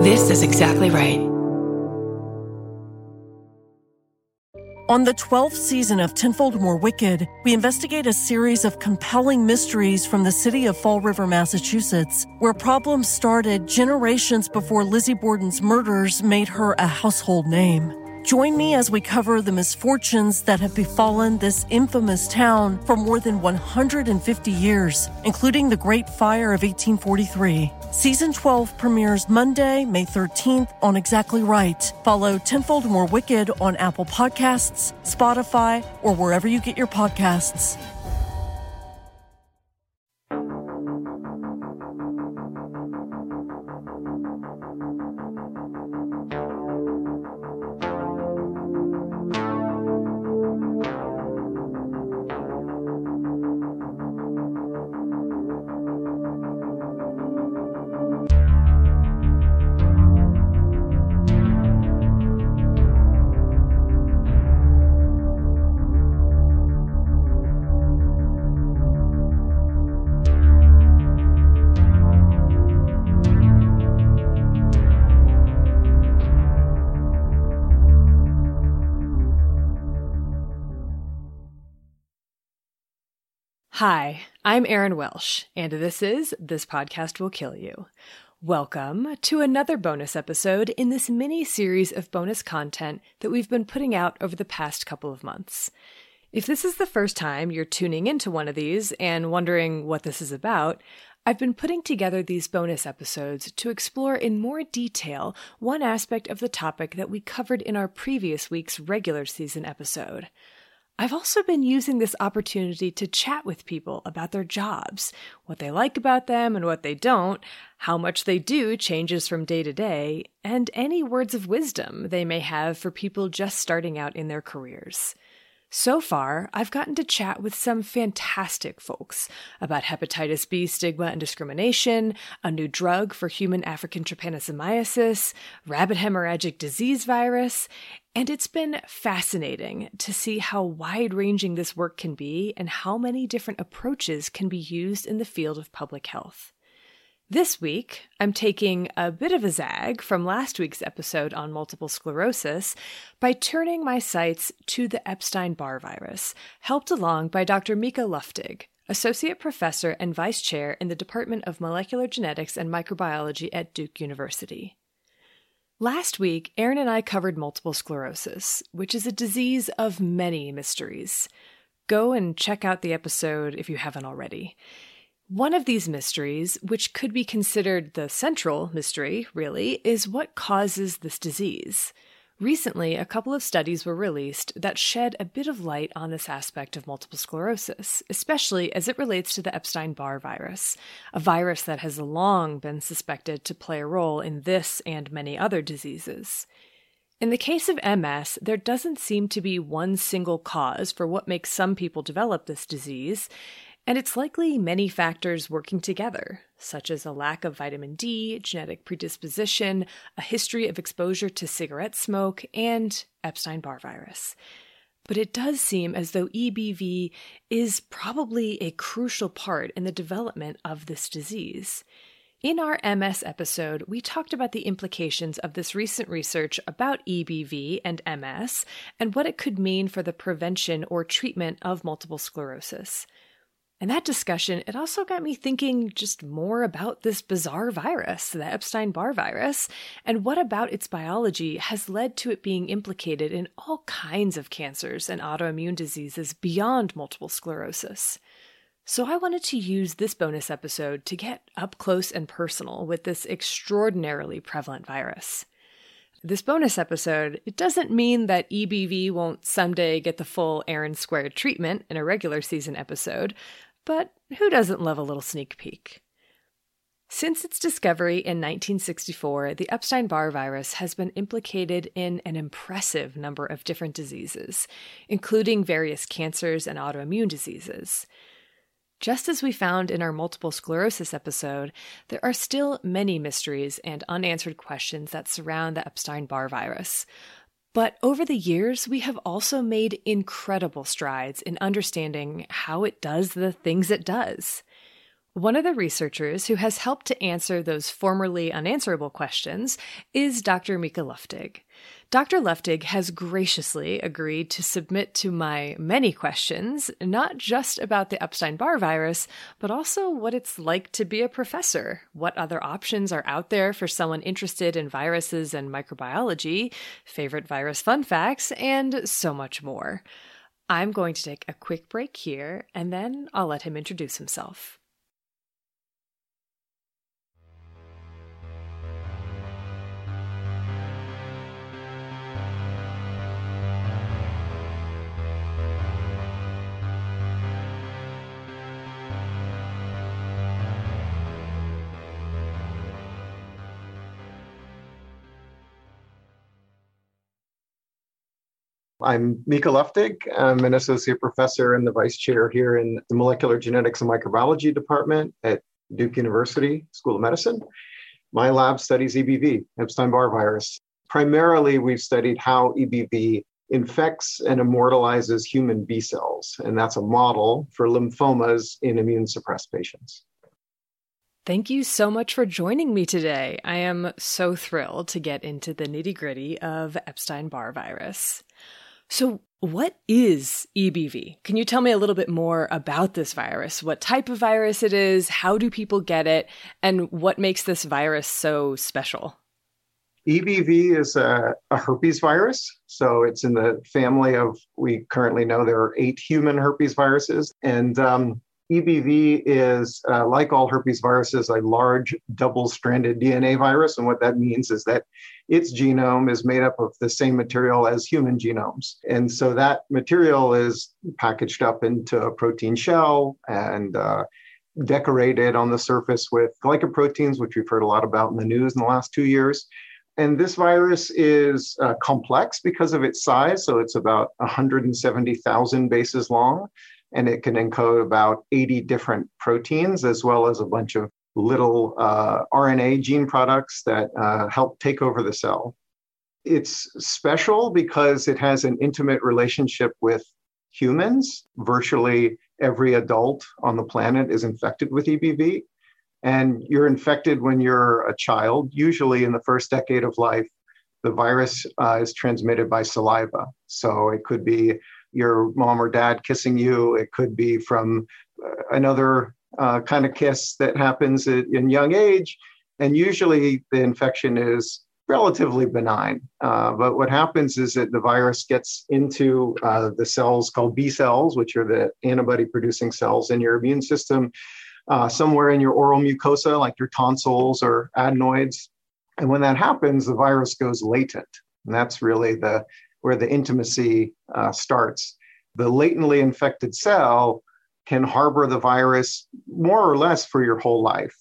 This is exactly right. On the 12th season of Tenfold More Wicked, we investigate a series of compelling mysteries from the city of Fall River, Massachusetts, where problems started generations before Lizzie Borden's murders made her a household name. Join me as we cover the misfortunes that have befallen this infamous town for more than 150 years, including the Great Fire of 1843. Season 12 premieres Monday, May 13th on Exactly Right. Follow Tenfold More Wicked on Apple Podcasts, Spotify, or wherever you get your podcasts. Hi, I'm Erin Welsh, and this is This Podcast Will Kill You. Welcome to another bonus episode in this mini-series of bonus content that we've been putting out over the past couple of months. If this is the first time you're tuning into one of these and wondering what this is about, I've been putting together these bonus episodes to explore in more detail one aspect of the topic that we covered in our previous week's regular season episode. I've also been using this opportunity to chat with people about their jobs, what they like about them and what they don't, how much they do changes from day to day, and any words of wisdom they may have for people just starting out in their careers. So far, I've gotten to chat with some fantastic folks about hepatitis B stigma and discrimination, a new drug for human African trypanosomiasis, rabbit hemorrhagic disease virus, and it's been fascinating to see how wide-ranging this work can be and how many different approaches can be used in the field of public health. This week, I'm taking a bit of a zag from last week's episode on multiple sclerosis by turning my sights to the Epstein-Barr virus, helped along by Dr. Mika Luftig, Associate Professor and Vice Chair in the Department of Molecular Genetics and Microbiology at Duke University. Last week, Erin and I covered multiple sclerosis, which is a disease of many mysteries. Go and check out the episode if you haven't already. One of these mysteries, which could be considered the central mystery, really, is what causes this disease. Recently, a couple of studies were released that shed a bit of light on this aspect of multiple sclerosis, especially as it relates to the Epstein-Barr virus, a virus that has long been suspected to play a role in this and many other diseases. In the case of MS, there doesn't seem to be one single cause for what makes some people develop this disease, and it's likely many factors working together, such as a lack of vitamin D, genetic predisposition, a history of exposure to cigarette smoke, and Epstein-Barr virus. But it does seem as though EBV is probably a crucial part in the development of this disease. In our MS episode, we talked about the implications of this recent research about EBV and MS and what it could mean for the prevention or treatment of multiple sclerosis. In that discussion, it also got me thinking just more about this bizarre virus, the Epstein-Barr virus, and what about its biology has led to it being implicated in all kinds of cancers and autoimmune diseases beyond multiple sclerosis. So I wanted to use this bonus episode to get up close and personal with this extraordinarily prevalent virus. This bonus episode, it doesn't mean that EBV won't someday get the full Erin Squared treatment in a regular season episode, but who doesn't love a little sneak peek? Since its discovery in 1964, the Epstein-Barr virus has been implicated in an impressive number of different diseases, including various cancers and autoimmune diseases. Just as we found in our multiple sclerosis episode, there are still many mysteries and unanswered questions that surround the Epstein-Barr virus. But over the years, we have also made incredible strides in understanding how it does the things it does. One of the researchers who has helped to answer those formerly unanswerable questions is Dr. Mika Luftig. Dr. Luftig has graciously agreed to submit to my many questions, not just about the Epstein-Barr virus, but also what it's like to be a professor, what other options are out there for someone interested in viruses and microbiology, favorite virus fun facts, and so much more. I'm going to take a quick break here, and then I'll let him introduce himself. I'm Mika Luftig. I'm an associate professor and the vice chair here in the Molecular Genetics and Microbiology Department at Duke University School of Medicine. My lab studies EBV, Epstein-Barr virus. Primarily, we've studied how EBV infects and immortalizes human B cells, and that's a model for lymphomas in immune-suppressed patients. Thank you so much for joining me today. I am so thrilled to get into the nitty-gritty of Epstein-Barr virus. So what is EBV? Can you tell me a little bit more about this virus? What type of virus it is? How do people get it? And what makes this virus so special? EBV is a herpes virus. So it's in the family of, we currently know there are 8 human herpes viruses. And EBV is, like all herpes viruses, a large double-stranded DNA virus. And what that means is that its genome is made up of the same material as human genomes. And so that material is packaged up into a protein shell and decorated on the surface with glycoproteins, which we've heard a lot about in the news in the last 2 years. And this virus is complex because of its size. So it's about 170,000 bases long. And it can encode about 80 different proteins, as well as a bunch of little RNA gene products that help take over the cell. It's special because it has an intimate relationship with humans. Virtually every adult on the planet is infected with EBV. And you're infected when you're a child. Usually in the first decade of life, the virus is transmitted by saliva. So it could be your mom or dad kissing you. It could be from another kind of kiss that happens in young age. And usually the infection is relatively benign. But what happens is that the virus gets into the cells called B cells, which are the antibody-producing cells in your immune system, somewhere in your oral mucosa, like your tonsils or adenoids. And when that happens, the virus goes latent. And that's really where the intimacy starts. The latently infected cell can harbor the virus more or less for your whole life.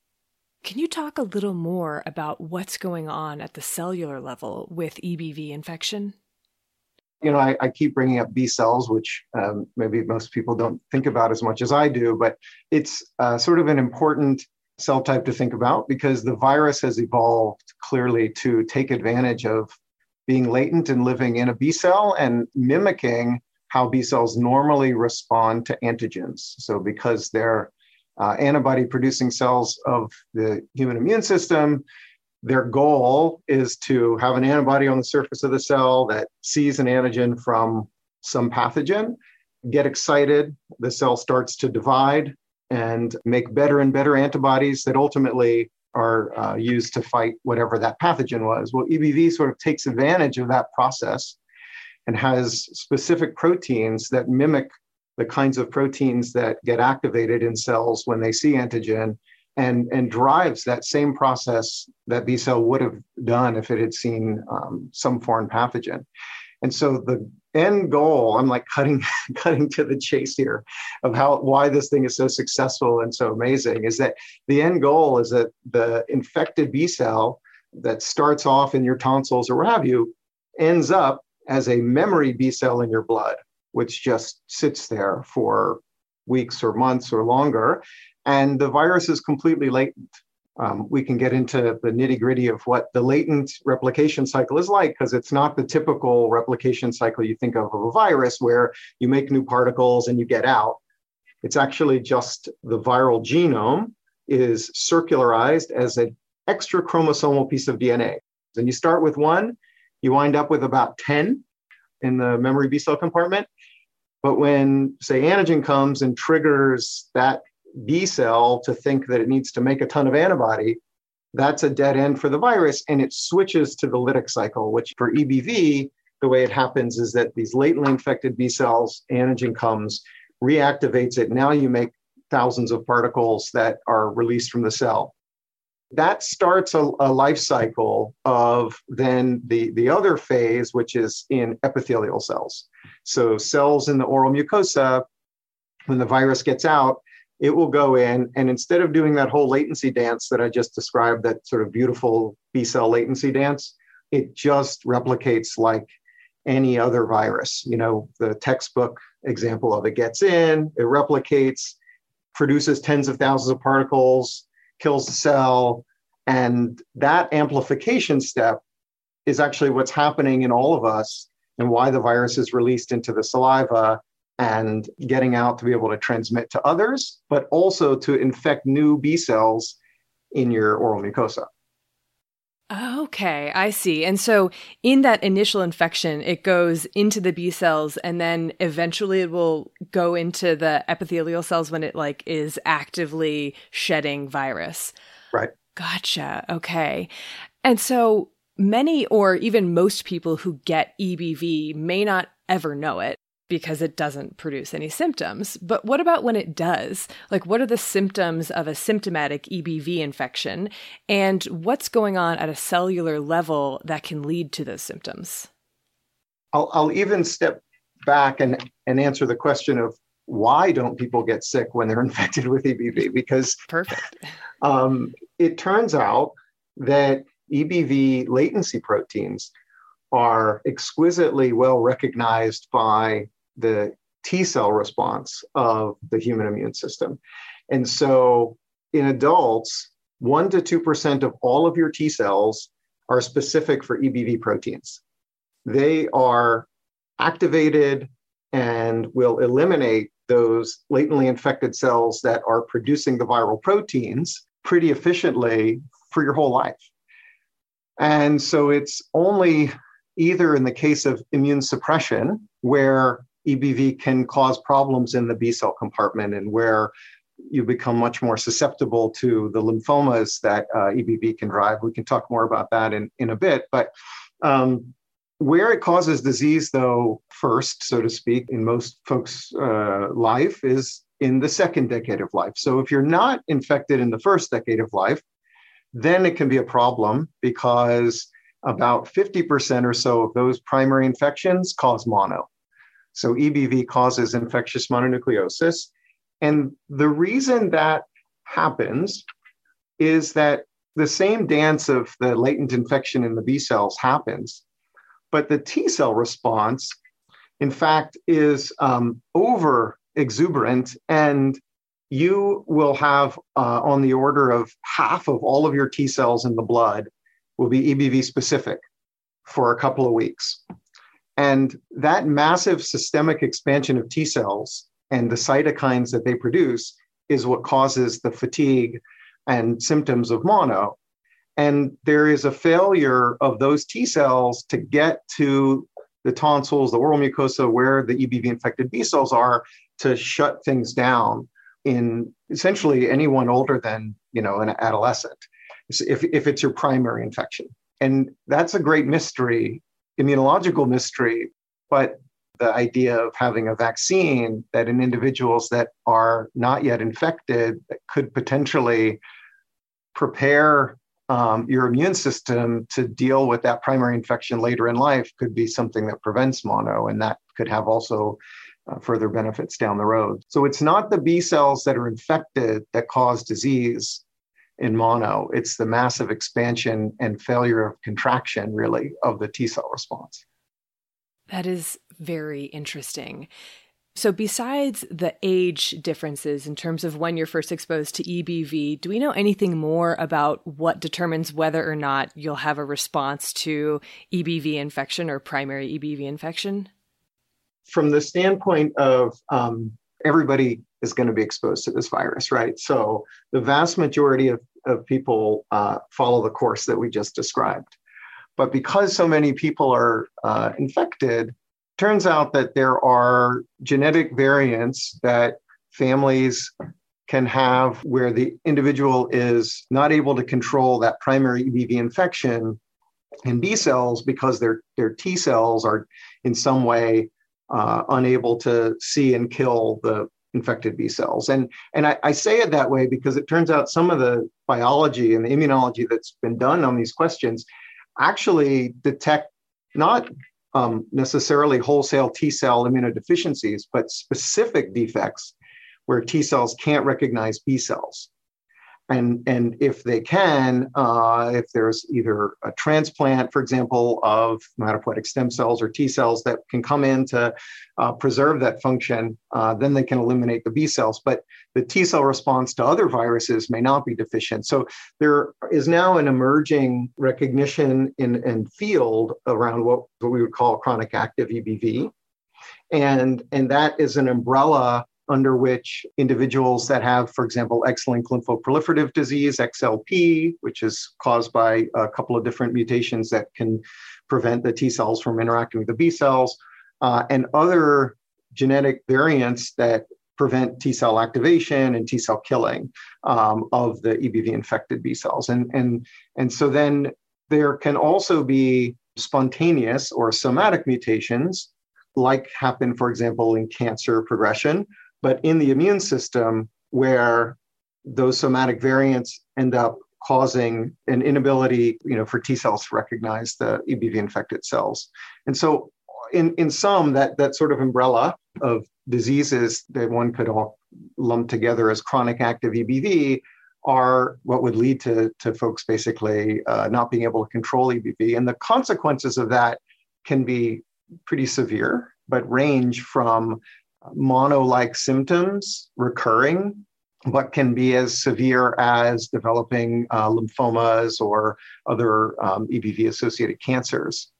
Can you talk a little more about what's going on at the cellular level with EBV infection? You know, I keep bringing up B cells, which maybe most people don't think about as much as I do, but it's sort of an important cell type to think about because the virus has evolved clearly to take advantage of being latent and living in a B cell and mimicking how B cells normally respond to antigens. So because they're antibody-producing cells of the human immune system, their goal is to have an antibody on the surface of the cell that sees an antigen from some pathogen, get excited, the cell starts to divide and make better and better antibodies that ultimately are used to fight whatever that pathogen was. Well, EBV sort of takes advantage of that process and has specific proteins that mimic the kinds of proteins that get activated in cells when they see antigen and drives that same process that B cell would have done if it had seen some foreign pathogen. And so the end goal, I'm like cutting to the chase here of why this thing is so successful and so amazing, is that the end goal is that the infected B cell that starts off in your tonsils or what have you ends up as a memory B cell in your blood, which just sits there for weeks or months or longer. And the virus is completely latent. We can get into the nitty-gritty of what the latent replication cycle is like, because it's not the typical replication cycle you think of a virus where you make new particles and you get out. It's actually just the viral genome is circularized as an extra chromosomal piece of DNA. And you start with one, you wind up with about 10 in the memory B cell compartment. But when, say, antigen comes and triggers that B cell to think that it needs to make a ton of antibody, that's a dead end for the virus, and it switches to the lytic cycle, which for EBV, the way it happens is that these latently infected B cells, antigen comes, reactivates it. Now you make thousands of particles that are released from the cell. That starts a life cycle of then the other phase, which is in epithelial cells. So cells in the oral mucosa, when the virus gets out, it will go in, and instead of doing that whole latency dance that I just described, that sort of beautiful B cell latency dance, it just replicates like any other virus. You know, the textbook example of it gets in, it replicates, produces tens of thousands of particles, kills the cell. And that amplification step is actually what's happening in all of us and why the virus is released into the saliva and getting out to be able to transmit to others, but also to infect new B cells in your oral mucosa. Okay, I see. And so in that initial infection, it goes into the B cells and then eventually it will go into the epithelial cells when it like is actively shedding virus. Right. Gotcha. Okay. And so many or even most people who get EBV may not ever know it because it doesn't produce any symptoms. But what about when it does? Like, what are the symptoms of a symptomatic EBV infection? And what's going on at a cellular level that can lead to those symptoms? I'll even step back and answer the question of why don't people get sick when they're infected with EBV? Because perfect. It turns out that EBV latency proteins are exquisitely well recognized by the T cell response of the human immune system. And so in adults, 1% to 2% of all of your T cells are specific for EBV proteins. They are activated and will eliminate those latently infected cells that are producing the viral proteins pretty efficiently for your whole life. And so it's only either in the case of immune suppression, where EBV can cause problems in the B cell compartment and where you become much more susceptible to the lymphomas that EBV can drive. We can talk more about that in a bit. But where it causes disease, though, first, so to speak, in most folks' life is in the second decade of life. So if you're not infected in the first decade of life, then it can be a problem because about 50% or so of those primary infections cause mono. So EBV causes infectious mononucleosis. And the reason that happens is that the same dance of the latent infection in the B cells happens, but the T cell response, in fact, is over exuberant, and you will have on the order of half of all of your T cells in the blood will be EBV specific for a couple of weeks. And that massive systemic expansion of T cells and the cytokines that they produce is what causes the fatigue and symptoms of mono. And there is a failure of those T cells to get to the tonsils, the oral mucosa, where the EBV infected B cells are, to shut things down in essentially anyone older than, an adolescent, if it's your primary infection. And that's a great mystery, immunological mystery, but the idea of having a vaccine that in individuals that are not yet infected that could potentially prepare your immune system to deal with that primary infection later in life could be something that prevents mono, and that could have also further benefits down the road. So it's not the B cells that are infected that cause disease in mono. It's the massive expansion and failure of contraction, really, of the T cell response. That is very interesting. So besides the age differences in terms of when you're first exposed to EBV, do we know anything more about what determines whether or not you'll have a response to EBV infection or primary EBV infection? From the standpoint of everybody is going to be exposed to this virus, right? So the vast majority of people follow the course that we just described. But because so many people are infected, turns out that there are genetic variants that families can have where the individual is not able to control that primary EBV infection in B cells because their T cells are in some way unable to see and kill the infected B cells. And I say it that way because it turns out some of the biology and the immunology that's been done on these questions actually detect not necessarily wholesale T cell immunodeficiencies, but specific defects where T cells can't recognize B cells. And if they can, if there's either a transplant, for example, of hematopoietic stem cells or T cells that can come in to preserve that function, then they can eliminate the B cells. But the T cell response to other viruses may not be deficient. So there is now an emerging recognition in field around what we would call chronic active EBV. And that is an umbrella under which individuals that have, for example, X-linked lymphoproliferative disease, XLP, which is caused by a couple of different mutations that can prevent the T cells from interacting with the B cells, and other genetic variants that prevent T cell activation and T cell killing of the EBV-infected B cells. And so then there can also be spontaneous or somatic mutations, like happen, for example, in cancer progression, but in the immune system, where those somatic variants end up causing an inability, for T cells to recognize the EBV-infected cells. And so in sum, that sort of umbrella of diseases that one could all lump together as chronic active EBV are what would lead to folks basically not being able to control EBV. And the consequences of that can be pretty severe, but range from mono-like symptoms recurring, but can be as severe as developing lymphomas or other EBV-associated cancers.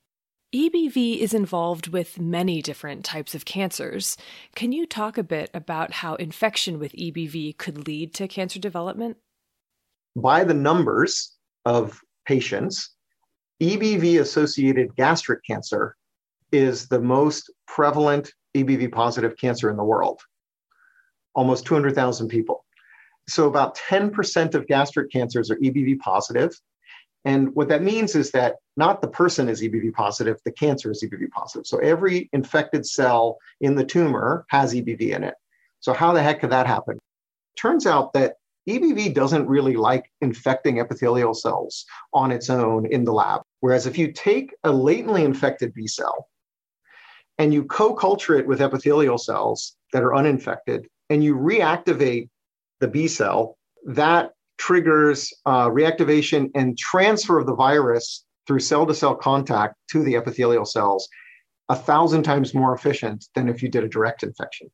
EBV is involved with many different types of cancers. Can you talk a bit about how infection with EBV could lead to cancer development? By the numbers of patients, EBV-associated gastric cancer is the most prevalent EBV-positive cancer in the world, almost 200,000 people. So about 10% of gastric cancers are EBV positive. And what that means is that not the person is EBV positive, the cancer is EBV positive. So every infected cell in the tumor has EBV in it. So how the heck could that happen? Turns out that EBV doesn't really like infecting epithelial cells on its own in the lab. Whereas if you take a latently infected B cell and you co-culture it with epithelial cells that are uninfected, and you reactivate the B cell, that triggers reactivation and transfer of the virus through cell-to-cell contact to the epithelial cells 1,000 times more efficient than if you did a direct infection.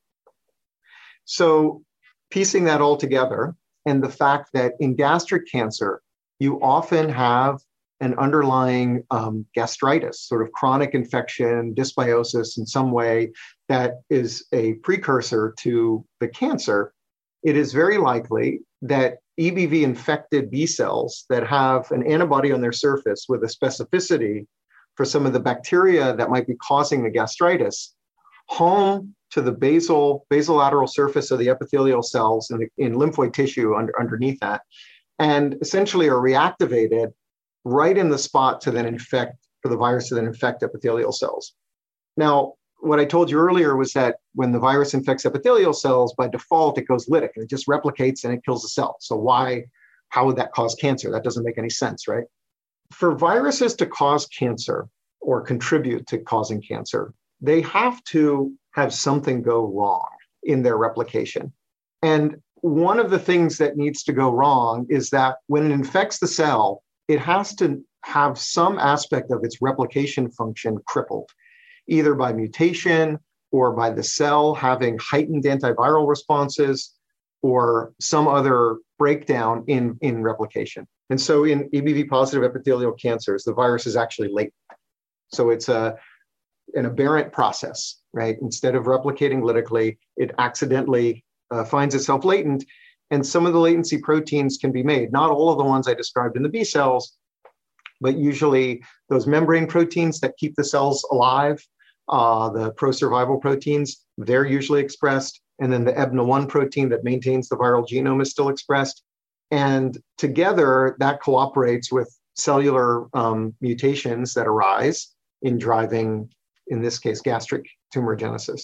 So piecing that all together, and the fact that in gastric cancer, you often have an underlying gastritis, sort of chronic infection, dysbiosis in some way that is a precursor to the cancer, it is very likely that EBV-infected B cells that have an antibody on their surface with a specificity for some of the bacteria that might be causing the gastritis home to the basolateral surface of the epithelial cells in lymphoid tissue underneath that, and essentially are reactivated right in the spot to then infect, for the virus to then infect epithelial cells. Now, what I told you earlier was that when the virus infects epithelial cells, by default, it goes lytic and it just replicates and it kills the cell. So how would that cause cancer? That doesn't make any sense, right? For viruses to cause cancer or contribute to causing cancer, they have to have something go wrong in their replication. And one of the things that needs to go wrong is that when it infects the cell, it has to have some aspect of its replication function crippled, either by mutation or by the cell having heightened antiviral responses or some other breakdown in replication. And so in EBV-positive epithelial cancers, the virus is actually latent. So it's an aberrant process, right? Instead of replicating lytically, it accidentally finds itself latent. And some of the latency proteins can be made, not all of the ones I described in the B cells, but usually those membrane proteins that keep the cells alive, the pro-survival proteins, they're usually expressed. And then the EBNA1 protein that maintains the viral genome is still expressed. And together that cooperates with cellular mutations that arise in driving, in this case, gastric tumorigenesis.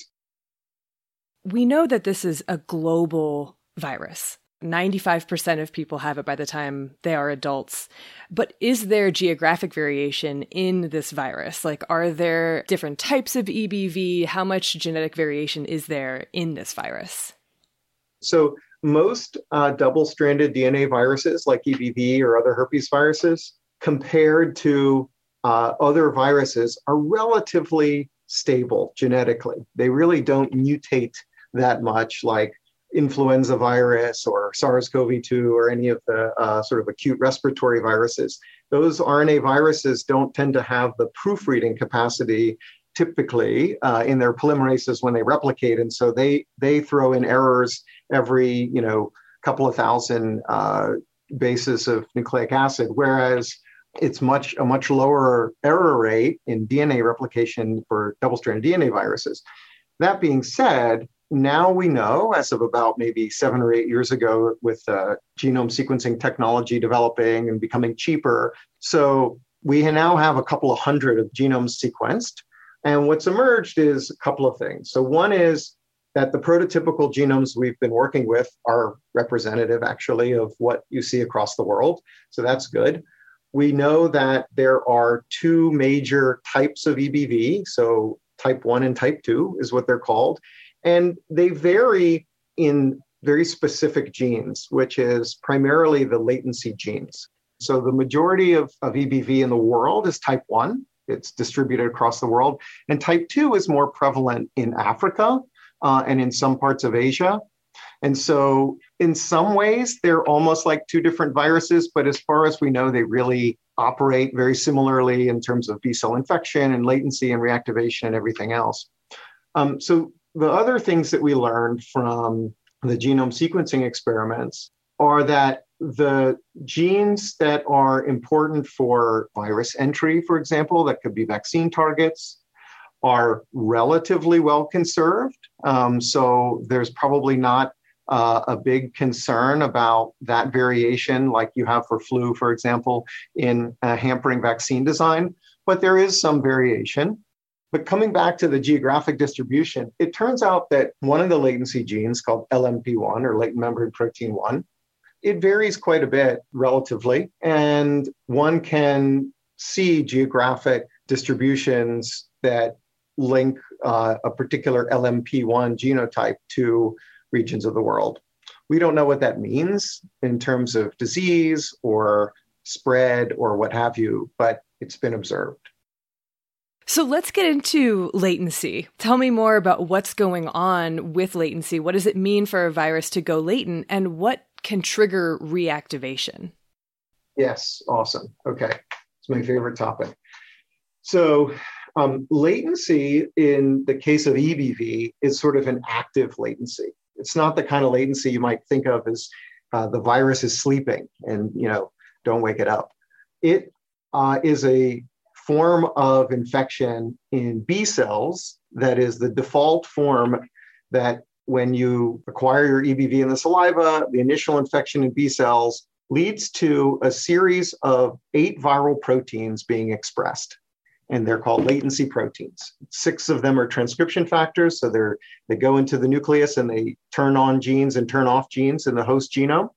We know that this is a global virus. 95% of people have it by the time they are adults. But is there geographic variation in this virus? Like, are there different types of EBV? How much genetic variation is there in this virus? So most double-stranded DNA viruses like EBV or other herpes viruses, compared to other viruses, are relatively stable genetically. They really don't mutate that much like influenza virus or SARS-CoV-2 or any of the sort of acute respiratory viruses. Those RNA viruses don't tend to have the proofreading capacity typically in their polymerases when they replicate. And so they throw in errors every, couple of thousand bases of nucleic acid, whereas it's a much lower error rate in DNA replication for double-stranded DNA viruses. That being said, now we know, as of about maybe 7 or 8 years ago, with genome sequencing technology developing and becoming cheaper, so we now have a couple of hundred of genomes sequenced. And what's emerged is a couple of things. So one is that the prototypical genomes we've been working with are representative, actually, of what you see across the world. So that's good. We know that there are 2 major types of EBV. So type 1 and type 2 is what they're called. And they vary in very specific genes, which is primarily the latency genes. So the majority of EBV in the world is type 1. It's distributed across the world. And type 2 is more prevalent in Africa and in some parts of Asia. And so in some ways, they're almost like 2 different viruses, but as far as we know, they really operate very similarly in terms of B-cell infection and latency and reactivation and everything else. So the other things that we learned from the genome sequencing experiments are that the genes that are important for virus entry, for example, that could be vaccine targets, are relatively well conserved. So there's probably not a big concern about that variation like you have for flu, for example, in hampering vaccine design, but there is some variation. But coming back to the geographic distribution, it turns out that one of the latency genes called LMP1 or latent membrane protein 1, it varies quite a bit relatively. And one can see geographic distributions that link a particular LMP1 genotype to regions of the world. We don't know what that means in terms of disease or spread or what have you, but it's been observed. So let's get into latency. Tell me more about what's going on with latency. What does it mean for a virus to go latent, and what can trigger reactivation? Yes, awesome. Okay, it's my favorite topic. So latency in the case of EBV is sort of an active latency. It's not the kind of latency you might think of as the virus is sleeping and, don't wake it up. It is a form of infection in B cells that is the default form that when you acquire your EBV in the saliva, the initial infection in B cells leads to a series of 8 viral proteins being expressed. And they're called latency proteins. 6 of them are transcription factors. So they go into the nucleus and they turn on genes and turn off genes in the host genome.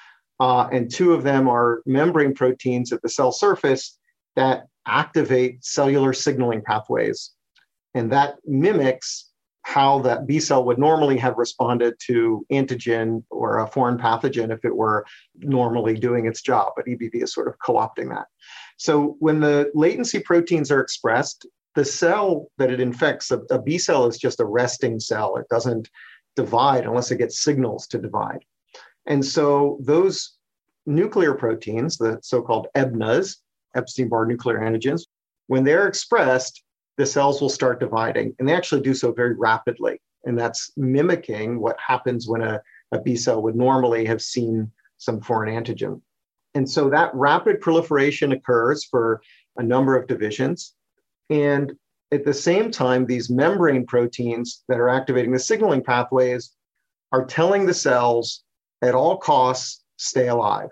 And 2 of them are membrane proteins at the cell surface that activate cellular signaling pathways. And that mimics how that B cell would normally have responded to antigen or a foreign pathogen if it were normally doing its job. But EBV is sort of co-opting that. So when the latency proteins are expressed, the cell that it infects, a B cell is just a resting cell. It doesn't divide unless it gets signals to divide. And so those nuclear proteins, the so-called EBNAs, Epstein-Barr nuclear antigens, when they're expressed, the cells will start dividing, and they actually do so very rapidly. And that's mimicking what happens when a B cell would normally have seen some foreign antigen. And so that rapid proliferation occurs for a number of divisions. And at the same time, these membrane proteins that are activating the signaling pathways are telling the cells at all costs, stay alive.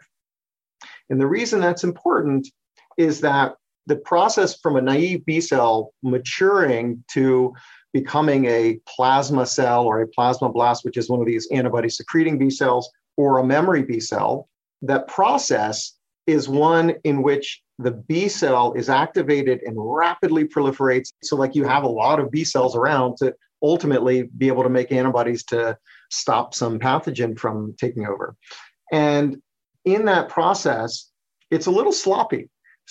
And the reason that's important is that the process from a naive B cell maturing to becoming a plasma cell or a plasmablast, which is one of these antibody secreting B cells, or a memory B cell, that process is one in which the B cell is activated and rapidly proliferates. So like you have a lot of B cells around to ultimately be able to make antibodies to stop some pathogen from taking over. And in that process, it's a little sloppy.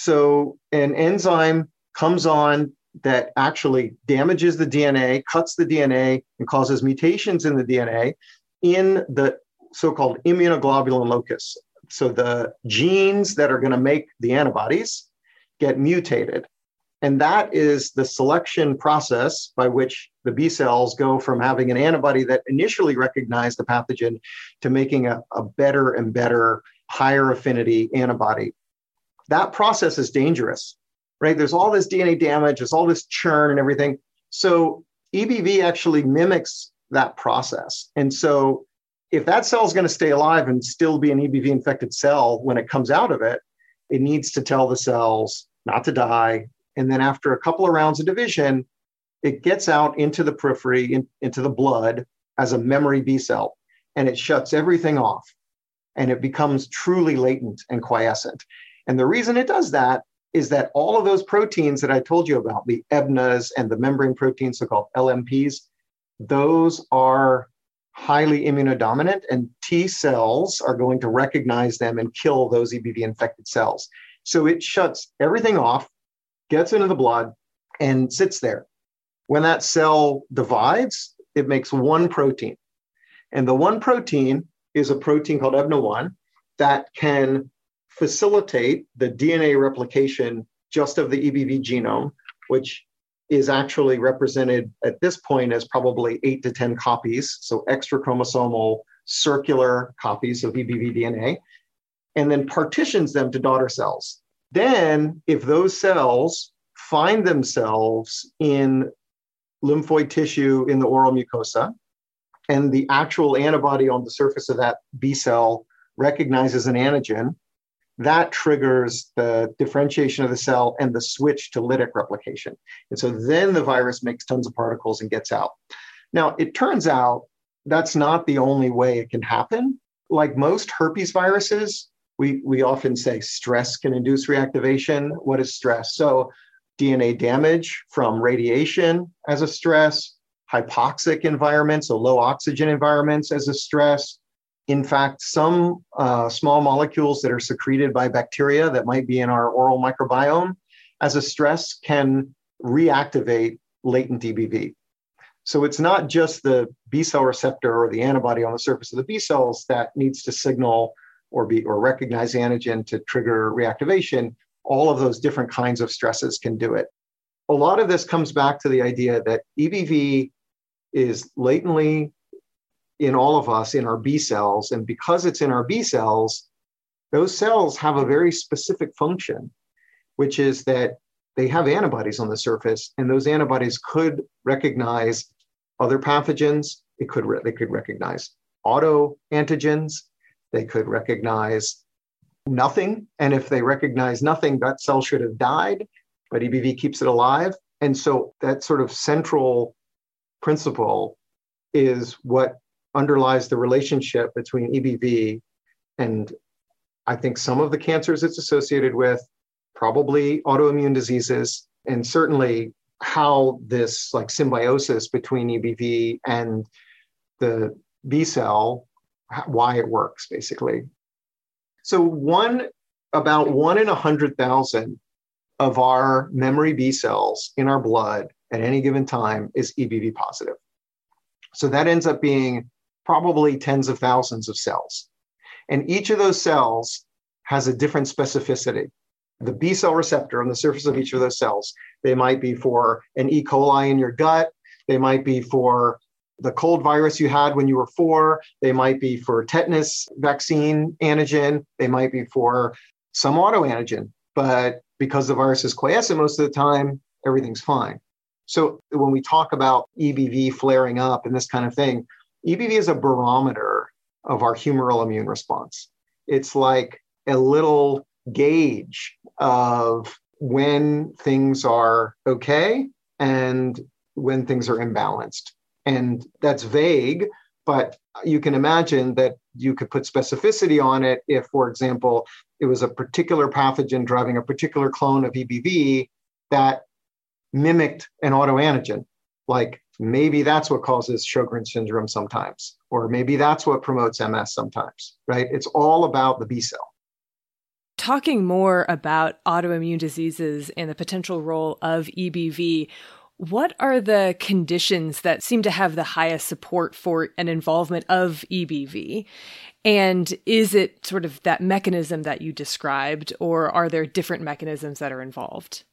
So an enzyme comes on that actually damages the DNA, cuts the DNA, and causes mutations in the DNA in the so-called immunoglobulin locus. So the genes that are going to make the antibodies get mutated. And that is the selection process by which the B cells go from having an antibody that initially recognized the pathogen to making a better and better, higher affinity antibody. That process is dangerous, right? There's all this DNA damage, there's all this churn and everything. So EBV actually mimics that process. And so if that cell is going to stay alive and still be an EBV infected cell when it comes out of it, it needs to tell the cells not to die. And then after a couple of rounds of division, it gets out into the periphery, into the blood as a memory B cell, and it shuts everything off. And it becomes truly latent and quiescent. And the reason it does that is that all of those proteins that I told you about, the EBNAs and the membrane proteins, so-called LMPs, those are highly immunodominant, and T cells are going to recognize them and kill those EBV-infected cells. So it shuts everything off, gets into the blood, and sits there. When that cell divides, it makes one protein. And the one protein is a protein called EBNA1 that can facilitate the DNA replication just of the EBV genome, which is actually represented at this point as probably 8 to 10 copies, so extra chromosomal circular copies of EBV DNA, and then partitions them to daughter cells. Then, if those cells find themselves in lymphoid tissue in the oral mucosa, and the actual antibody on the surface of that B cell recognizes an antigen, that triggers the differentiation of the cell and the switch to lytic replication. And so then the virus makes tons of particles and gets out. Now, it turns out that's not the only way it can happen. Like most herpes viruses, we often say stress can induce reactivation. What is stress? So DNA damage from radiation as a stress, hypoxic environments, so low oxygen environments as a stress. In fact, some small molecules that are secreted by bacteria that might be in our oral microbiome as a stress can reactivate latent EBV. So it's not just the B cell receptor or the antibody on the surface of the B cells that needs to signal or recognize antigen to trigger reactivation. All of those different kinds of stresses can do it. A lot of this comes back to the idea that EBV is latently in all of us, in our B cells. And because it's in our B cells, those cells have a very specific function, which is that they have antibodies on the surface, and those antibodies could recognize other pathogens. They could recognize autoantigens. They could recognize nothing. And if they recognize nothing, that cell should have died, but EBV keeps it alive. And so that sort of central principle is what underlies the relationship between EBV and I think some of the cancers it's associated with, probably autoimmune diseases, and certainly how this like symbiosis between EBV and the B cell, why it works basically. So about 1 in 100,000 of our memory B cells in our blood at any given time is EBV positive. So that ends up being probably tens of thousands of cells. And each of those cells has a different specificity. The B cell receptor on the surface of each of those cells, they might be for an E. coli in your gut, they might be for the cold virus you had when you were 4. They might be for tetanus vaccine antigen. They might be for some autoantigen. But because the virus is quiescent most of the time, everything's fine. So when we talk about EBV flaring up and this kind of thing, EBV is a barometer of our humoral immune response. It's like a little gauge of when things are okay and when things are imbalanced. And that's vague, but you can imagine that you could put specificity on it if, for example, it was a particular pathogen driving a particular clone of EBV that mimicked an autoantigen. Like maybe that's what causes Sjogren's syndrome sometimes, or maybe that's what promotes MS sometimes, right? It's all about the B cell. Talking more about autoimmune diseases and the potential role of EBV, what are the conditions that seem to have the highest support for an involvement of EBV? And is it sort of that mechanism that you described, or are there different mechanisms that are involved?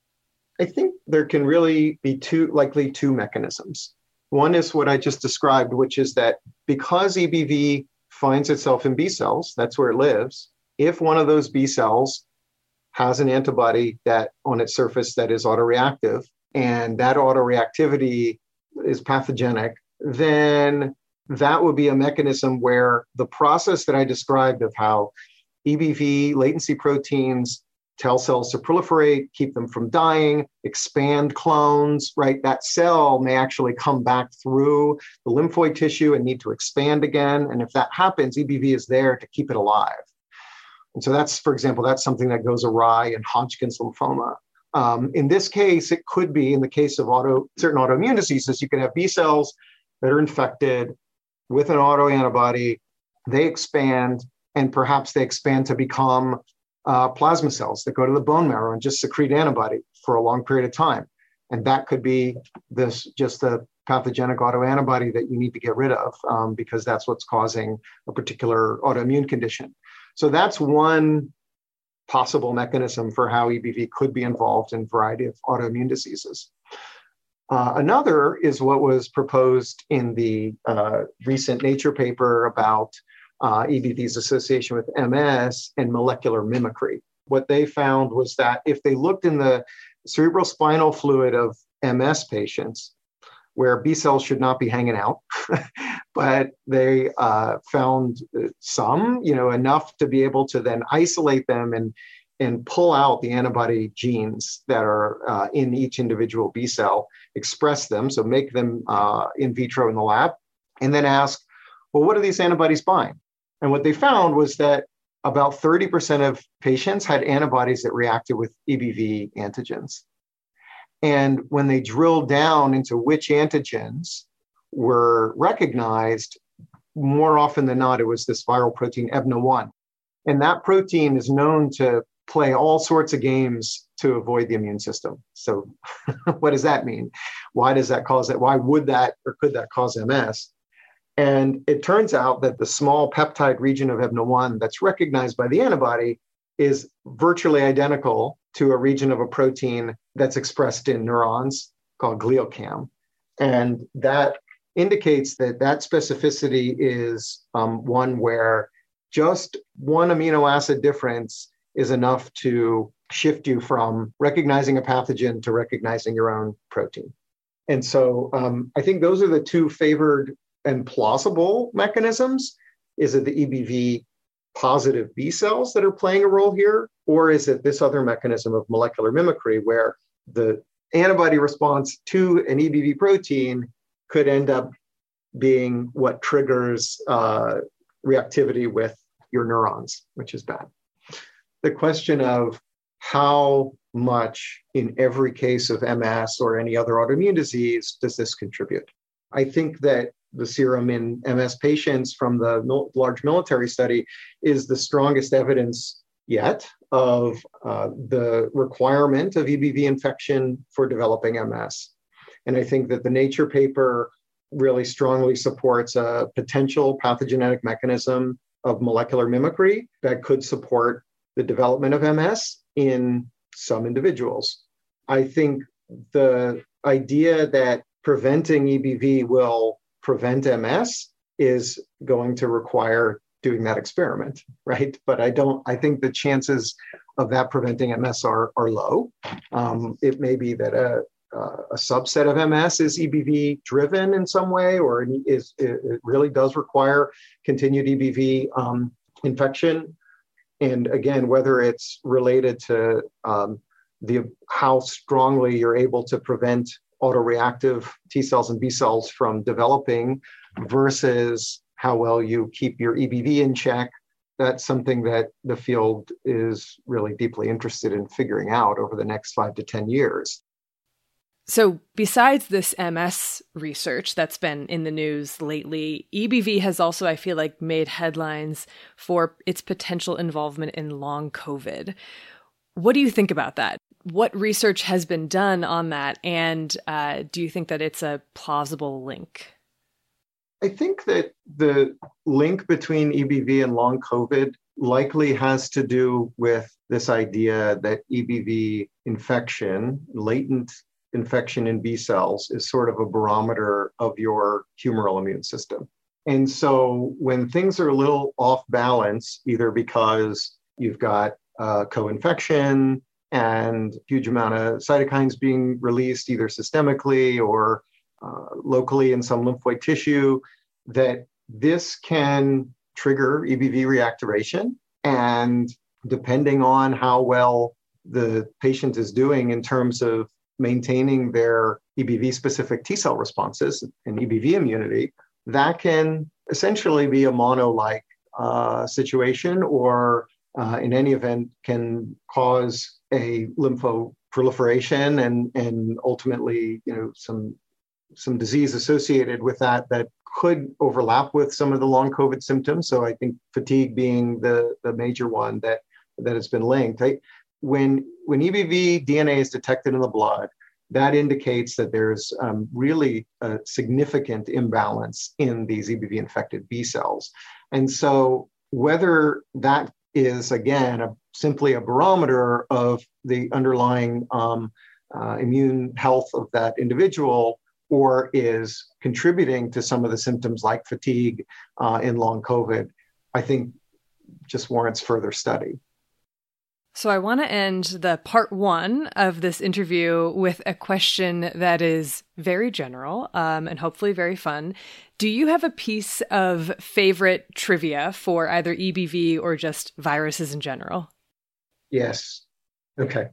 I think there can really be two mechanisms. One is what I just described, which is that because EBV finds itself in B cells, that's where it lives. If one of those B cells has an antibody that on its surface that is autoreactive, and that autoreactivity is pathogenic, then that would be a mechanism where the process that I described of how EBV latency proteins tell cells to proliferate, keep them from dying, expand clones, right? That cell may actually come back through the lymphoid tissue and need to expand again. And if that happens, EBV is there to keep it alive. And so that's, for example, that's something that goes awry in Hodgkin's lymphoma. In this case, it could be in the case of certain autoimmune diseases, you can have B cells that are infected with an autoantibody, they expand, and perhaps they expand to become plasma cells that go to the bone marrow and just secrete antibody for a long period of time. And that could be just a pathogenic autoantibody that you need to get rid of because that's what's causing a particular autoimmune condition. So that's one possible mechanism for how EBV could be involved in a variety of autoimmune diseases. Another is what was proposed in the recent Nature paper about EBV's association with MS and molecular mimicry. What they found was that if they looked in the cerebrospinal fluid of MS patients, where B cells should not be hanging out, but they found some, enough to be able to then isolate them and pull out the antibody genes that are in each individual B cell, express them, so make them in vitro in the lab, and then ask, well, what do these antibodies bind? And what they found was that about 30% of patients had antibodies that reacted with EBV antigens. And when they drilled down into which antigens were recognized, more often than not, it was this viral protein EBNA1. And that protein is known to play all sorts of games to avoid the immune system. So what does that mean? Why does that cause that? Why would that or could that cause MS? And it turns out that the small peptide region of EBNA1 that's recognized by the antibody is virtually identical to a region of a protein that's expressed in neurons called gliocam. And that indicates that specificity is one where just one amino acid difference is enough to shift you from recognizing a pathogen to recognizing your own protein. And so I think those are the two favored and plausible mechanisms. Is it the EBV positive B cells that are playing a role here? Or is it this other mechanism of molecular mimicry where the antibody response to an EBV protein could end up being what triggers reactivity with your neurons, which is bad. The question of how much in every case of MS or any other autoimmune disease does this contribute? I think that the serum in MS patients from the large military study is the strongest evidence yet of the requirement of EBV infection for developing MS. And I think that the Nature paper really strongly supports a potential pathogenic mechanism of molecular mimicry that could support the development of MS in some individuals. I think the idea that preventing EBV will prevent MS is going to require doing that experiment, right? But I think the chances of that preventing MS are low. It may be that a subset of MS is EBV driven in some way, or it really does require continued EBV infection. And again, whether it's related to how strongly you're able to prevent autoreactive T cells and B cells from developing versus how well you keep your EBV in check, that's something that the field is really deeply interested in figuring out over the next 5 to 10 years. So besides this MS research that's been in the news lately, EBV has also, I feel like, made headlines for its potential involvement in long COVID. What do you think about that? What research has been done on that? And do you think that it's a plausible link? I think that the link between EBV and long COVID likely has to do with this idea that EBV infection, latent infection in B cells, is sort of a barometer of your humoral immune system. And so when things are a little off balance, either because you've got co-infection and huge amount of cytokines being released either systemically or locally in some lymphoid tissue, that this can trigger EBV reactivation. And depending on how well the patient is doing in terms of maintaining their EBV-specific T cell responses and EBV immunity, that can essentially be a mono-like situation, or in any event can cause a lymphoproliferation and ultimately, some disease associated with that could overlap with some of the long COVID symptoms. So I think fatigue being the major one that has been linked. When EBV DNA is detected in the blood, that indicates that there's really a significant imbalance in these EBV-infected B cells. And so whether that is, again, simply a barometer of the underlying immune health of that individual, or is contributing to some of the symptoms like fatigue in long COVID, I think just warrants further study. So I want to end the part one of this interview with a question that is very general and hopefully very fun. Do you have a piece of favorite trivia for either EBV or just viruses in general? Yes. Okay.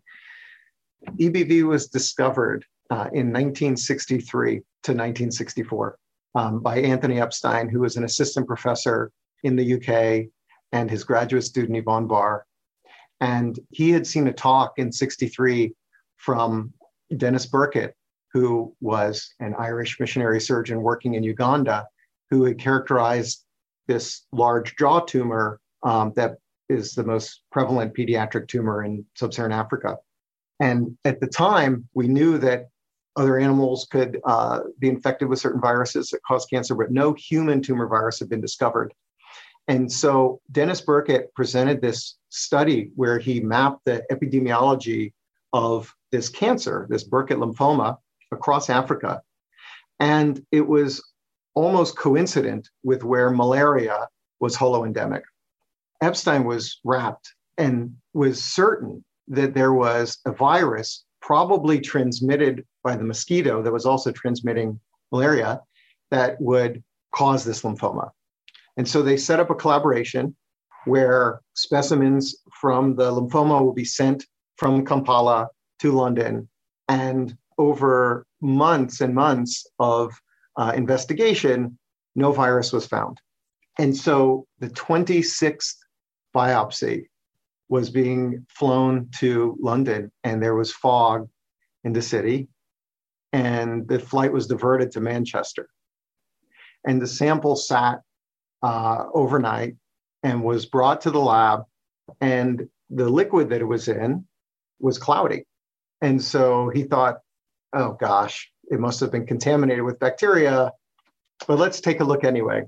EBV was discovered in 1963 to 1964 by Anthony Epstein, who was an assistant professor in the UK, and his graduate student, Yvonne Barr. And he had seen a talk in 63 from Dennis Burkitt, who was an Irish missionary surgeon working in Uganda, who had characterized this large jaw tumor that is the most prevalent pediatric tumor in sub-Saharan Africa. And at the time, we knew that other animals could be infected with certain viruses that cause cancer, but no human tumor virus had been discovered. And so Dennis Burkitt presented this study where he mapped the epidemiology of this cancer, this Burkitt lymphoma, across Africa. And it was almost coincident with where malaria was holoendemic. Epstein was rapt and was certain that there was a virus probably transmitted by the mosquito that was also transmitting malaria that would cause this lymphoma. And so they set up a collaboration where specimens from the lymphoma will be sent from Kampala to London. And over months and months of investigation, no virus was found. And so the 26th biopsy was being flown to London, and there was fog in the city, and the flight was diverted to Manchester. And the sample sat overnight and was brought to the lab, and the liquid that it was in was cloudy. And so he thought, oh gosh, it must have been contaminated with bacteria, but let's take a look anyway.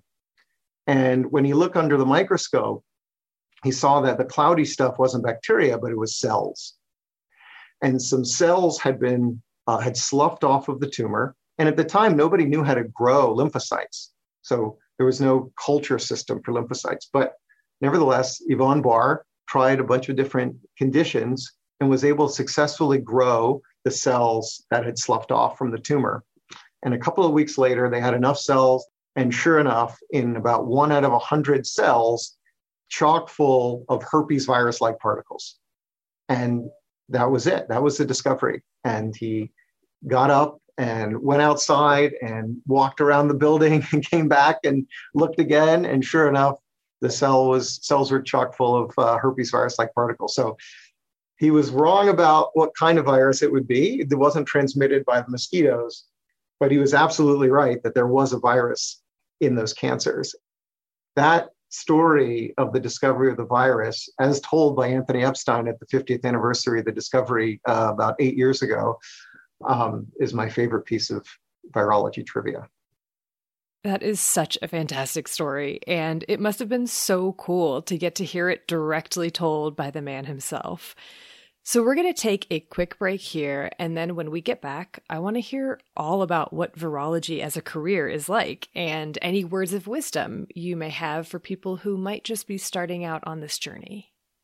And when he looked under the microscope, he saw that the cloudy stuff wasn't bacteria, but it was cells. And some cells had been had sloughed off of the tumor, And at the time, nobody knew how to grow lymphocytes. So there was no culture system for lymphocytes. But nevertheless, Yvonne Barr tried a bunch of different conditions and was able to successfully grow the cells that had sloughed off from the tumor. And a couple of weeks later, they had enough cells. And sure enough, in about 1 out of 100 cells, chock full of herpes virus-like particles. And that was it. That was the discovery. And he got up and went outside and walked around the building and came back and looked again. And sure enough, the cells were chock full of herpes virus-like particles. So he was wrong about what kind of virus it would be. It wasn't transmitted by the mosquitoes, but he was absolutely right that there was a virus in those cancers. That story of the discovery of the virus, as told by Anthony Epstein at the 50th anniversary of the discovery about 8 years ago, is my favorite piece of virology trivia. That is such a fantastic story, and it must have been so cool to get to hear it directly told by the man himself. So we're going to take a quick break here, and then when we get back, I want to hear all about what virology as a career is like, and any words of wisdom you may have for people who might just be starting out on this journey.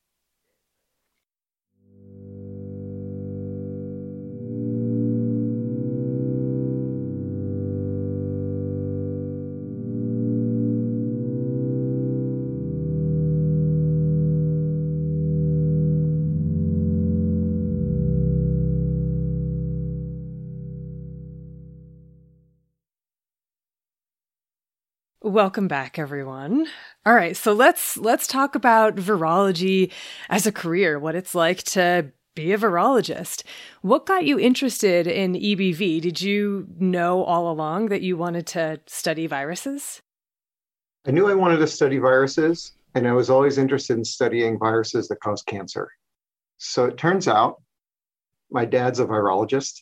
Welcome back, everyone. All right, so let's talk about virology as a career, what it's like to be a virologist. What got you interested in EBV? Did you know all along that you wanted to study viruses? I knew I wanted to study viruses, and I was always interested in studying viruses that cause cancer. So it turns out my dad's a virologist,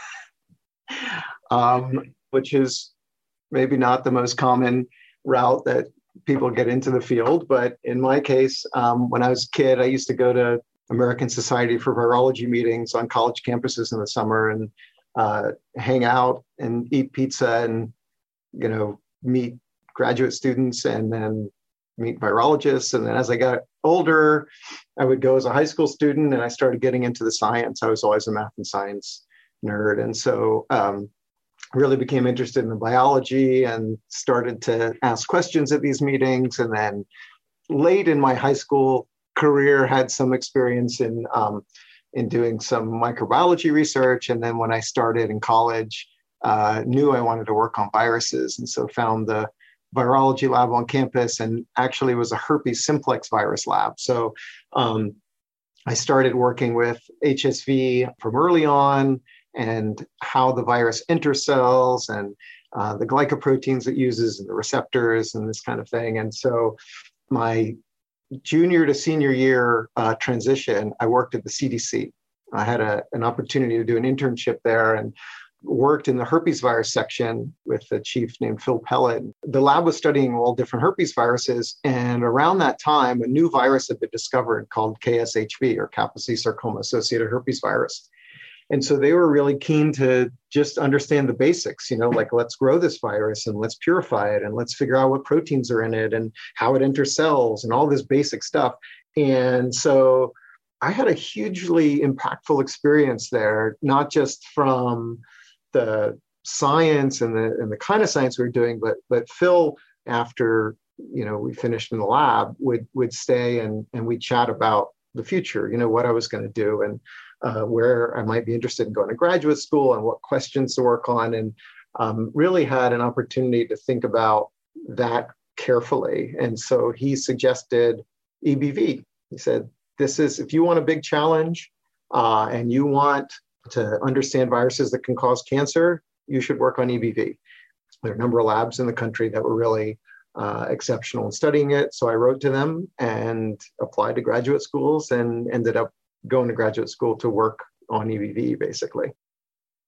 which is maybe not the most common route that people get into the field. But in my case, when I was a kid, I used to go to American Society for Virology meetings on college campuses in the summer and hang out and eat pizza and, meet graduate students and then meet virologists. And then as I got older, I would go as a high school student and I started getting into the science. I was always a math and science nerd. And so really became interested in the biology and started to ask questions at these meetings. And then late in my high school career, had some experience in doing some microbiology research. And then when I started in college, knew I wanted to work on viruses. And so found the virology lab on campus and actually was a herpes simplex virus lab. So I started working with HSV from early on, and how the virus enters cells and the glycoproteins it uses and the receptors and this kind of thing. And so my junior to senior year transition, I worked at the CDC. I had an opportunity to do an internship there and worked in the herpes virus section with a chief named Phil Pellet. The lab was studying all different herpes viruses. And around that time, a new virus had been discovered called KSHV, or Kaposi sarcoma-associated herpes virus. And so they were really keen to just understand the basics, like let's grow this virus and let's purify it and let's figure out what proteins are in it and how it enters cells and all this basic stuff. And so I had a hugely impactful experience there, not just from the science and the kind of science we were doing, but Phil, after we finished in the lab, would stay and we'd chat about the future, what I was going to do and where I might be interested in going to graduate school and what questions to work on, and really had an opportunity to think about that carefully. And so he suggested EBV. He said, if you want a big challenge and you want to understand viruses that can cause cancer, you should work on EBV. There are a number of labs in the country that were really exceptional in studying it. So I wrote to them and applied to graduate schools and ended up going to graduate school to work on EBV, basically.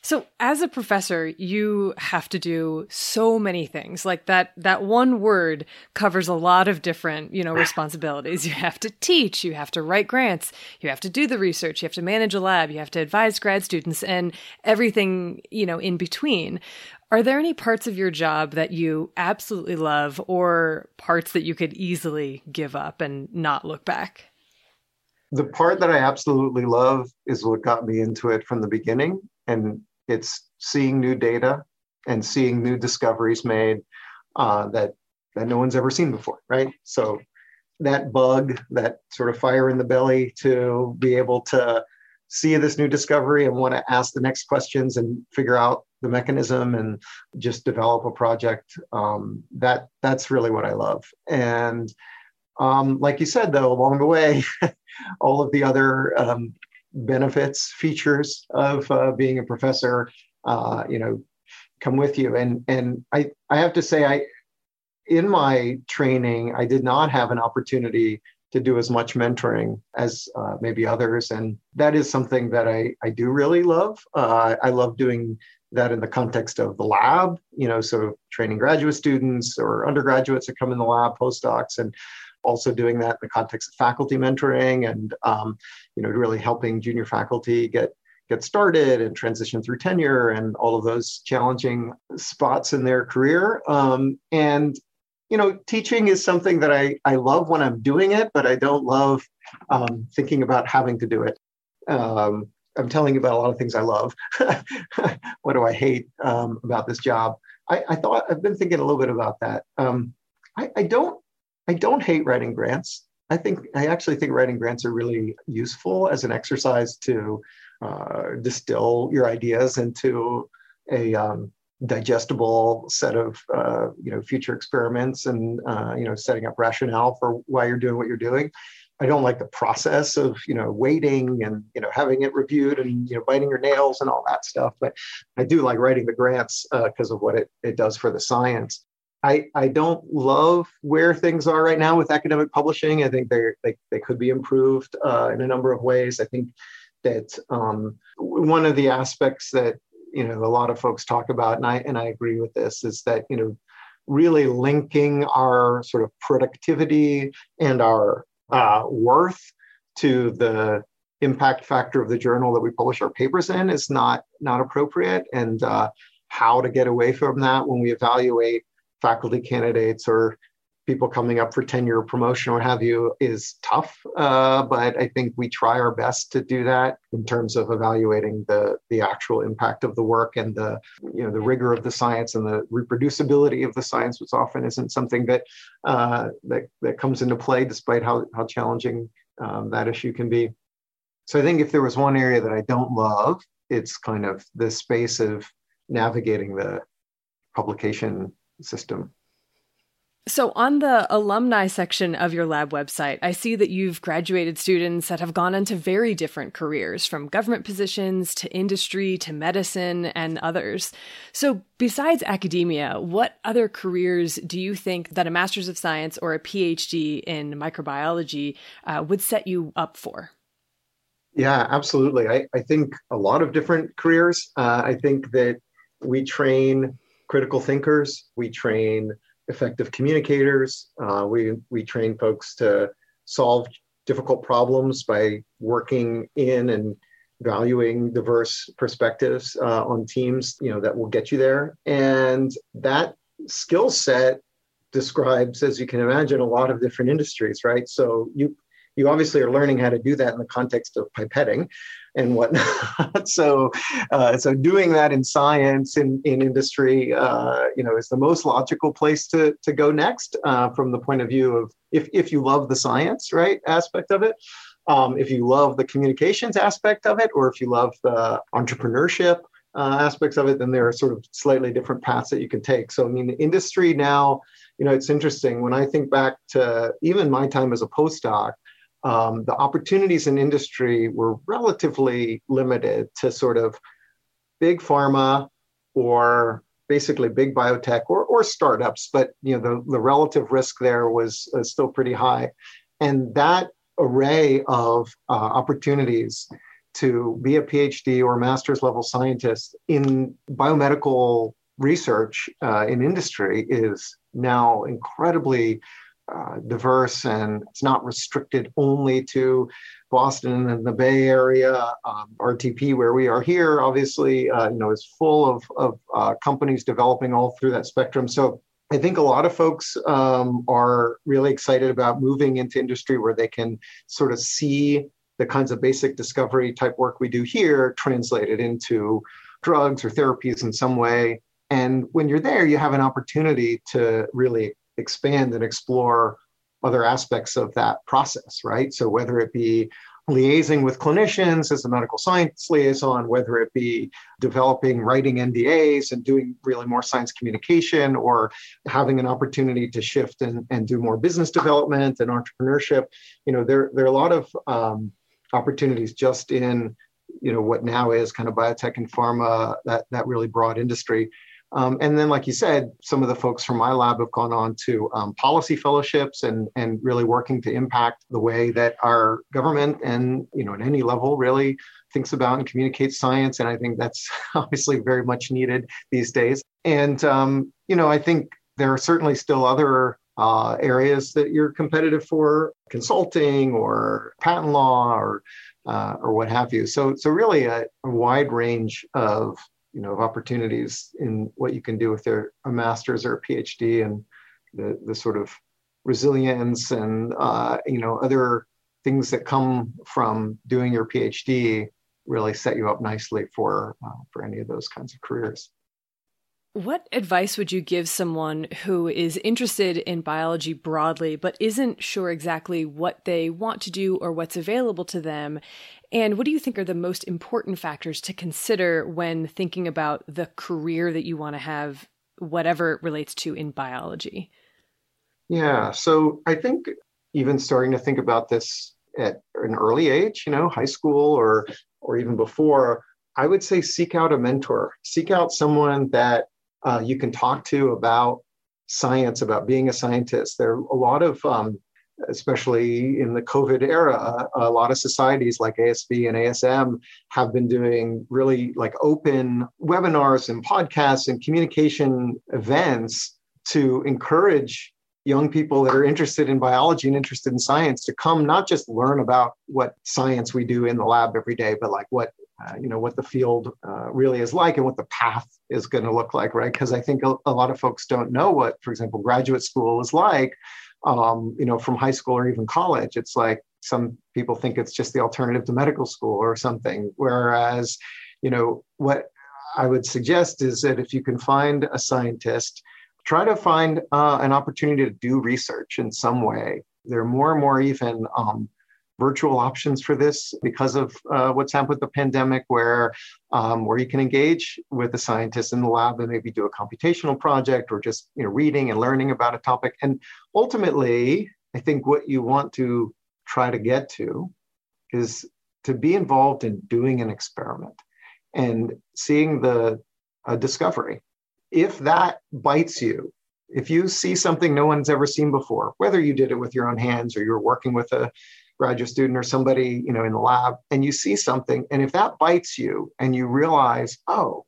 So as a professor, you have to do so many things. Like that one word covers a lot of different, responsibilities. You have to teach, you have to write grants, you have to do the research, you have to manage a lab, you have to advise grad students and everything, in between. Are there any parts of your job that you absolutely love or parts that you could easily give up and not look back? The part that I absolutely love is what got me into it from the beginning. And it's seeing new data and seeing new discoveries made that no one's ever seen before, right? So that bug, that sort of fire in the belly to be able to see this new discovery and want to ask the next questions and figure out the mechanism and just develop a project, that's really what I love. And like you said, though, along the way, all of the other benefits, features of being a professor, come with you. And I have to say, in my training, I did not have an opportunity to do as much mentoring as maybe others. And that is something that I do really love. I love doing that in the context of the lab, so training graduate students or undergraduates that come in the lab, postdocs, and also doing that in the context of faculty mentoring and, really helping junior faculty get started and transition through tenure and all of those challenging spots in their career. And teaching is something that I love when I'm doing it, but I don't love thinking about having to do it. I'm telling you about a lot of things I love. What do I hate about this job? I've been thinking a little bit about that. I don't hate writing grants. I actually think writing grants are really useful as an exercise to distill your ideas into a digestible set of future experiments and setting up rationale for why you're doing what you're doing. I don't like the process of waiting and having it reviewed and biting your nails and all that stuff. But I do like writing the grants because of what it does for the science. I don't love where things are right now with academic publishing. I think they could be improved in a number of ways. I think that one of the aspects that a lot of folks talk about, and I agree with this, is that really linking our sort of productivity and our worth to the impact factor of the journal that we publish our papers in is not appropriate, and how to get away from that when we evaluate faculty candidates or people coming up for tenure, promotion, or what have you is tough. But I think we try our best to do that in terms of evaluating the actual impact of the work and the rigor of the science and the reproducibility of the science, which often isn't something that comes into play, despite how challenging that issue can be. So I think if there was one area that I don't love, it's kind of the space of navigating the publication system. So on the alumni section of your lab website, I see that you've graduated students that have gone into very different careers, from government positions to industry to medicine and others. So besides academia, what other careers do you think that a Master's of Science or a PhD in microbiology would set you up for? Yeah, absolutely. I think a lot of different careers. I think that we train critical thinkers, we train effective communicators, we train folks to solve difficult problems by working in and valuing diverse perspectives on teams, that will get you there. And that skill set describes, as you can imagine, a lot of different industries, right? So you obviously are learning how to do that in the context of pipetting and whatnot. So doing that in science, in industry, is the most logical place to go next from the point of view of if you love the science, right, aspect of it, if you love the communications aspect of it, or if you love the entrepreneurship aspects of it, then there are sort of slightly different paths that you can take. So, the industry now, it's interesting. When I think back to even my time as a postdoc, the opportunities in industry were relatively limited to sort of big pharma or basically big biotech or startups, but the relative risk there was still pretty high. And that array of opportunities to be a PhD or master's level scientist in biomedical research in industry is now incredibly diverse, and it's not restricted only to Boston and the Bay Area. RTP, where we are here, obviously, is full of companies developing all through that spectrum. So I think a lot of folks are really excited about moving into industry where they can sort of see the kinds of basic discovery type work we do here translated into drugs or therapies in some way. And when you're there, you have an opportunity to really expand and explore other aspects of that process, right? So whether it be liaising with clinicians as a medical science liaison, whether it be developing, writing NDAs and doing really more science communication, or having an opportunity to shift and do more business development and entrepreneurship, there are a lot of opportunities just in, what now is kind of biotech and pharma, that really broad industry. And then, like you said, some of the folks from my lab have gone on to policy fellowships and really working to impact the way that our government and, at any level really thinks about and communicates science. And I think that's obviously very much needed these days. And, I think there are certainly still other areas that you're competitive for, consulting or patent law or what have you. So really a wide range of opportunities in what you can do with a master's or a PhD, and the sort of resilience and other things that come from doing your PhD really set you up nicely for any of those kinds of careers. What advice would you give someone who is interested in biology broadly, but isn't sure exactly what they want to do or what's available to them? And what do you think are the most important factors to consider when thinking about the career that you want to have, whatever it relates to in biology? Yeah, so I think even starting to think about this at an early age, high school or even before, I would say seek out a mentor, seek out someone that you can talk to about science, about being a scientist. There are a lot of, especially in the COVID era, a lot of societies like ASB and ASM have been doing really like open webinars and podcasts and communication events to encourage young people that are interested in biology and interested in science to come not just learn about what science we do in the lab every day, but like what the field really is like and what the path is going to look like, right? Because I think a lot of folks don't know what, for example, graduate school is like, from high school or even college. It's like some people think it's just the alternative to medical school or something. Whereas, what I would suggest is that if you can find a scientist, try to find an opportunity to do research in some way. There are more and more even virtual options for this because of what's happened with the pandemic, where you can engage with a scientist in the lab and maybe do a computational project or just reading and learning about a topic. And ultimately, I think what you want to try to get to is to be involved in doing an experiment and seeing the discovery. If that bites you, if you see something no one's ever seen before, whether you did it with your own hands or you're working with a graduate student or somebody, in the lab, and you see something, and if that bites you and you realize, oh,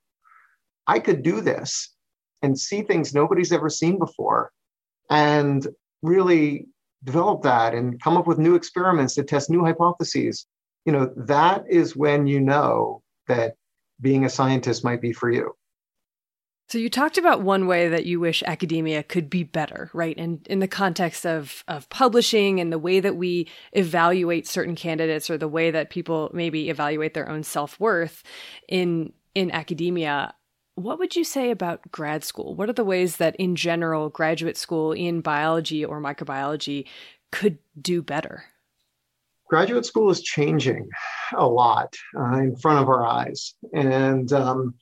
I could do this and see things nobody's ever seen before, and really develop that and come up with new experiments to test new hypotheses, that is when you know that being a scientist might be for you. So you talked about one way that you wish academia could be better, right? And in the context of publishing and the way that we evaluate certain candidates, or the way that people maybe evaluate their own self-worth in academia. What would you say about grad school? What are the ways that in general graduate school in biology or microbiology could do better? Graduate school is changing a lot in front of our eyes. And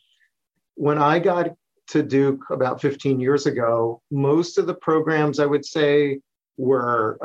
when I got to Duke about 15 years ago, most of the programs, I would say, were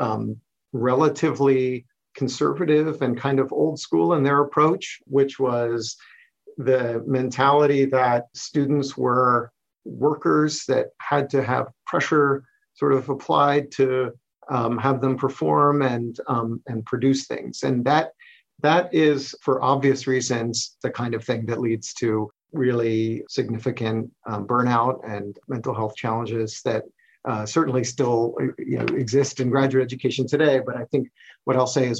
relatively conservative and kind of old school in their approach, which was the mentality that students were workers that had to have pressure sort of applied to have them perform and produce things. And that That is, for obvious reasons, the kind of thing that leads to really significant burnout and mental health challenges that certainly still exist in graduate education today. But I think what I'll say is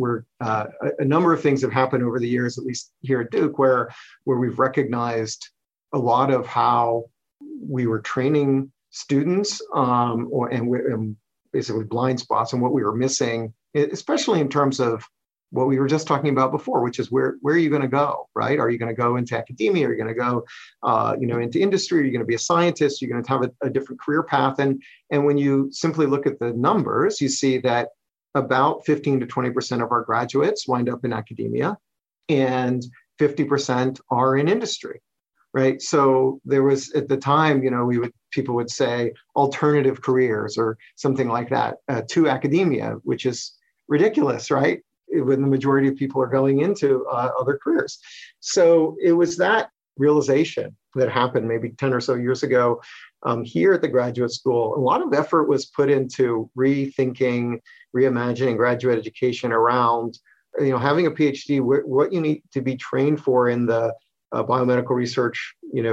a number of things have happened over the years, at least here at Duke, where we've recognized a lot of how we were training students and basically blind spots and what we were missing, especially in terms of what we were just talking about before, which is where are you going to go, right? Are you going to go into academia? Are you going to go, into industry? Are you going to be a scientist? You're going to have a different career path. And when you simply look at the numbers, you see that about 15 to 20% of our graduates wind up in academia, and 50% are in industry, right? So there was, at the time, people would say alternative careers or something like that to academia, which is ridiculous, right? When the majority of people are going into other careers. So it was that realization that happened maybe 10 or so years ago here at the graduate school. A lot of effort was put into rethinking, reimagining graduate education around, having a PhD, what you need to be trained for in the biomedical research,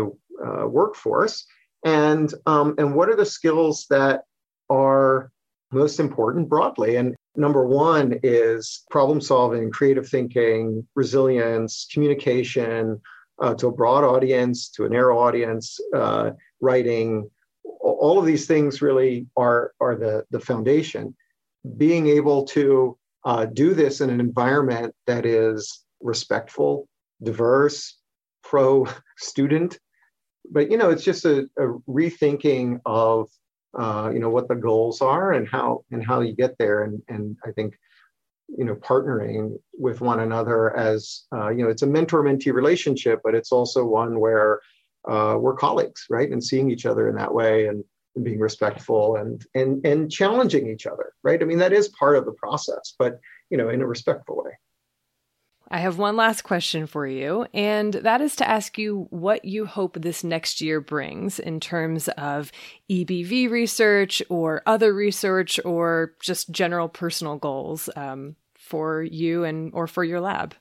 workforce, and what are the skills that are most important broadly. And number one is problem solving, creative thinking, resilience, communication to a broad audience, to a narrow audience, writing. All of these things really are the foundation. Being able to do this in an environment that is respectful, diverse, pro-student. But, it's just a rethinking of what the goals are and how you get there. And I think, partnering with one another as, it's a mentor-mentee relationship, but it's also one where we're colleagues, right? And seeing each other in that way and being respectful and challenging each other, right? I mean, that is part of the process, but, in a respectful way. I have one last question for you, and that is to ask you what you hope this next year brings in terms of EBV research or other research or just general personal goals for you or for your lab.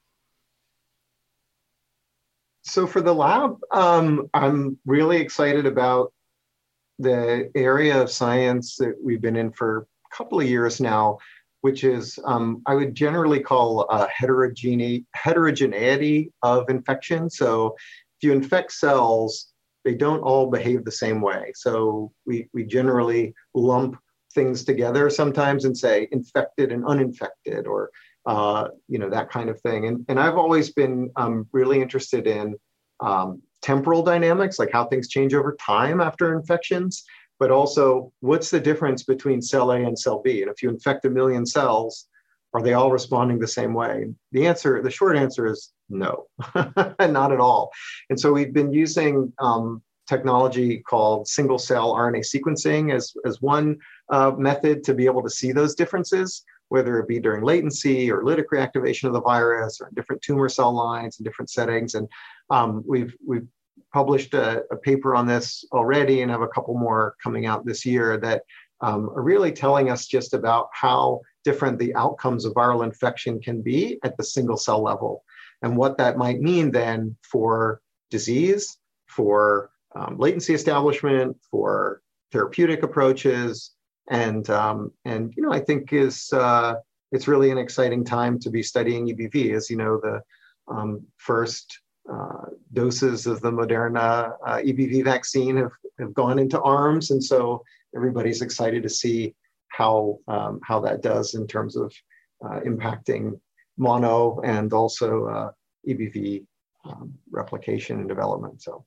So for the lab, I'm really excited about the area of science that we've been in for a couple of years now, which is I would generally call heterogeneity of infection. So if you infect cells, they don't all behave the same way. So we generally lump things together sometimes and say infected and uninfected, or that kind of thing. And I've always been really interested in temporal dynamics, like how things change over time after infections. But also, what's the difference between cell A and cell B? And if you infect 1 million cells, are they all responding the same way? The short answer is no, not at all. And so we've been using technology called single cell RNA sequencing as one method to be able to see those differences, whether it be during latency or lytic reactivation of the virus or different tumor cell lines in different settings. And we've published a paper on this already and have a couple more coming out this year that are really telling us just about how different the outcomes of viral infection can be at the single cell level, and what that might mean then for disease, for latency establishment, for therapeutic approaches. And I think it's really an exciting time to be studying EBV. As you know, the first doses of the Moderna EBV vaccine have gone into arms. And so everybody's excited to see how that does in terms of impacting mono and also EBV replication and development. So.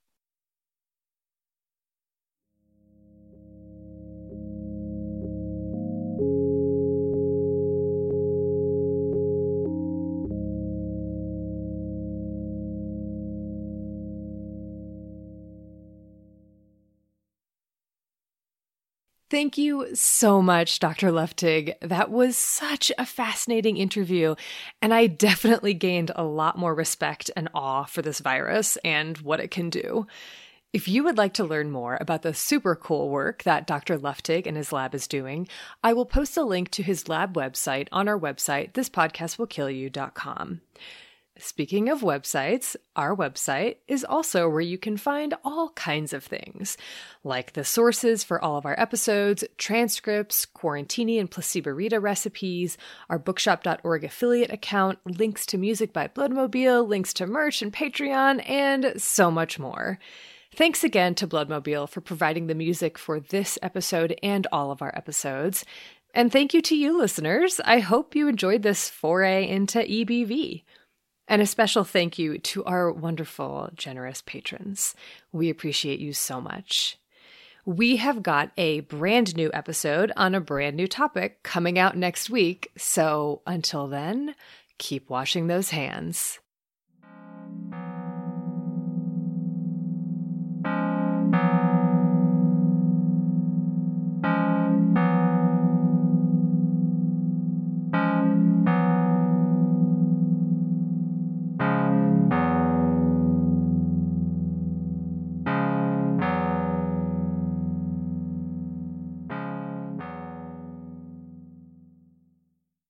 Thank you so much, Dr. Luftig. That was such a fascinating interview, and I definitely gained a lot more respect and awe for this virus and what it can do. If you would like to learn more about the super cool work that Dr. Luftig and his lab is doing, I will post a link to his lab website on our website, thispodcastwillkillyou.com. Speaking of websites, our website is also where you can find all kinds of things, like the sources for all of our episodes, transcripts, Quarantini and Placebo-Rita recipes, our bookshop.org affiliate account, links to music by Bloodmobile, links to merch and Patreon, and so much more. Thanks again to Bloodmobile for providing the music for this episode and all of our episodes. And thank you to you, listeners. I hope you enjoyed this foray into EBV. And a special thank you to our wonderful, generous patrons. We appreciate you so much. We have got a brand new episode on a brand new topic coming out next week. So until then, keep washing those hands.